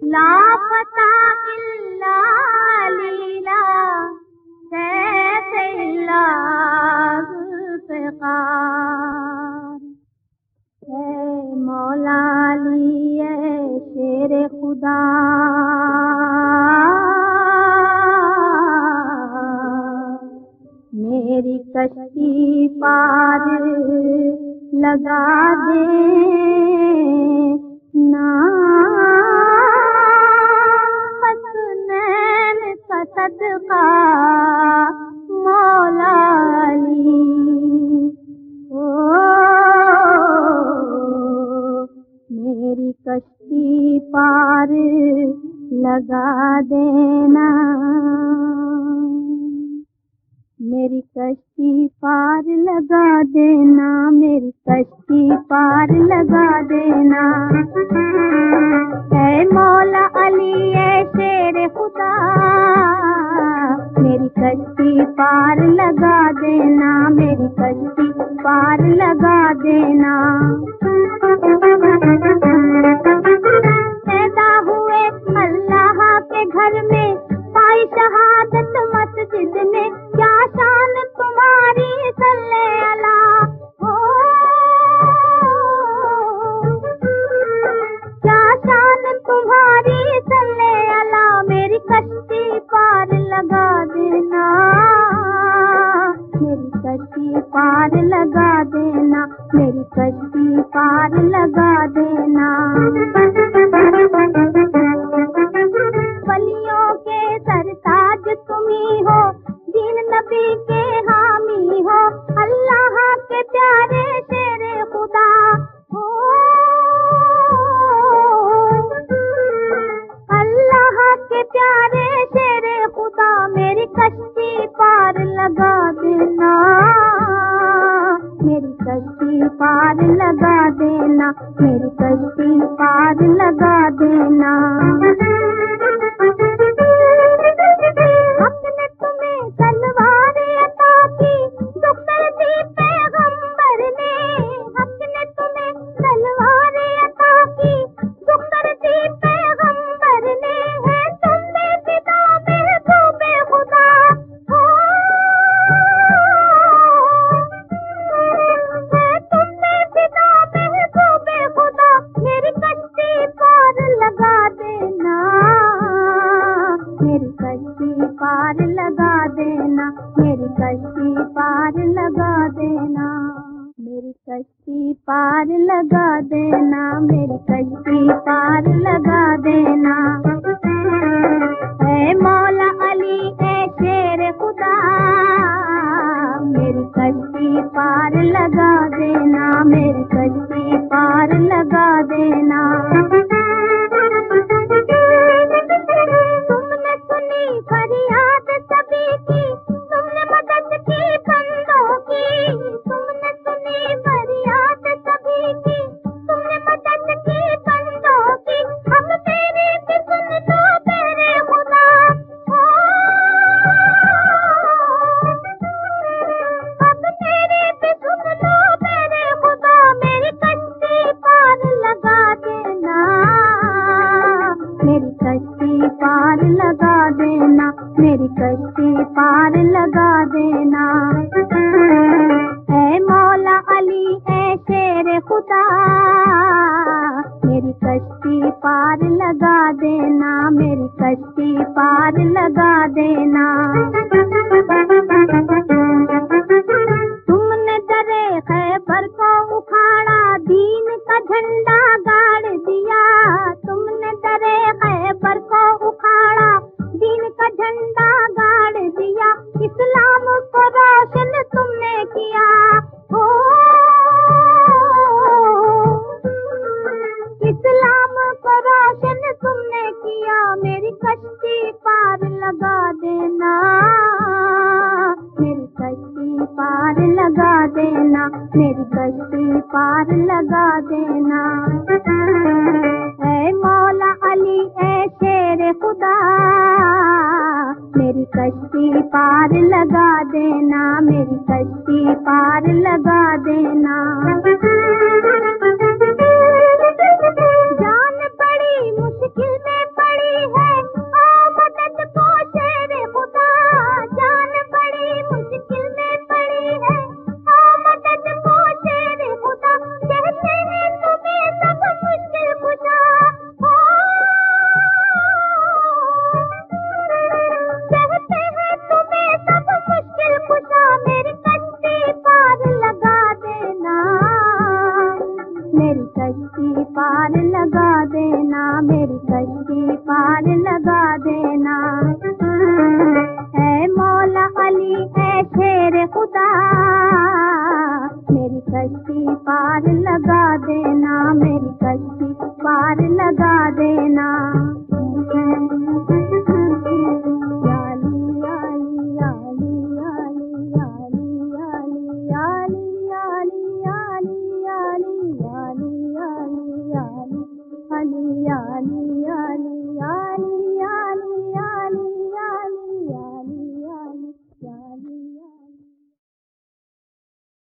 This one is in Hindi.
लापता इल्ला लीला सैफ इल्ला ज़ुल्फ़िकार। है मौला अली है शेर खुदा, मेरी कश्ती पार लगा दे ना, हसनैन का सदका मौला अली। ओ मेरी कश्ती पार लगा देना, मेरी कश्ती पार लगा देना, मेरी कश्ती पार लगा देना। है मौला अली है शेर खुदा, मेरी कश्ती पार लगा देना, मेरी कश्ती पार लगा देना। पैदा हुए अल्लाह के घर में, पाई शहादत मस्जिद में, क्या शान तुम्हारी सल्ले अला। हो क्या शान तुम्हारी सल्ले अला, मेरी कश्ती पार लगा देना, मेरी कश्ती पार लगा देना, मेरी कश्ती पार लगा देना। वलियों के सरताज तुम्ही हो, दीन नबी के हामी हो, अल्लाह के प्यारे शेरे खुदा हो। अल्लाह के प्यारे शेरे खुदा, मेरी कश्ती पार लगा देना, मेरी कश्ती पार लगा देना, मेरी कश्ती पार लगा देना। अपने तुम्हें तलवार अता की, दुश्मन दी पैगंबर ने, अपने तुम्हें तलवार अता की, दुश्मन दी पैगंबर ने, है तुमने पिता महबूबे खुदा हो। है तुमने पिता महबूबे खुदा, मेरी कश्ती पार लगा देना, मेरी कश्ती पार लगा देना, मेरी कश्ती पार लगा देना, मेरी कश्ती पार लगा देना, मेरी कश्ती पार लगा देना। है मौला अली है शेर खुदा, मेरी कश्ती पार लगा देना, मेरी कश्ती पार लगा देना। तुमने सुनी फरियाद सभी की, तुमने मदद की बंदों की, तुमने सुनी फरियाद सभी की, तुमने मदद की बंदों की, हम तेरे भी सुन लो तेरे खुदा हो। अब तेरे भी सुन लो तेरे खुदा, मेरी कश्ती पार लगा देना, मेरी कश्ती पार लगा देना, मेरी कश्ती पार लगा देना। है मौला अली है शेर खुदा, मेरी कश्ती पार लगा देना, मेरी कश्ती पार लगा देना। तुमने दरे खैबर को उखाड़ा, दीन का झंडा गाड़ दिया, तुमने दरे खैबर को उखाड़ा, दीन का झंडा गाड़ दिया, इस्लाम को रोशन तुमने किया हो। इस्लाम को रोशन तुमने किया, मेरी कश्ती पार लगा देना, मेरी कश्ती पार लगा देना, मेरी कश्ती पार लगा देना। है मौला अली है शेर खुदा, मेरी कश्ती पार लगा देना, मेरी कश्ती पार लगा देना। जान बड़ी मुश्किल में कश्ती पार लगा देना, मेरी कश्ती पार लगा देना। ऐ मौला अली ऐ शेर खुदा, मेरी कश्ती पार लगा देना, मेरी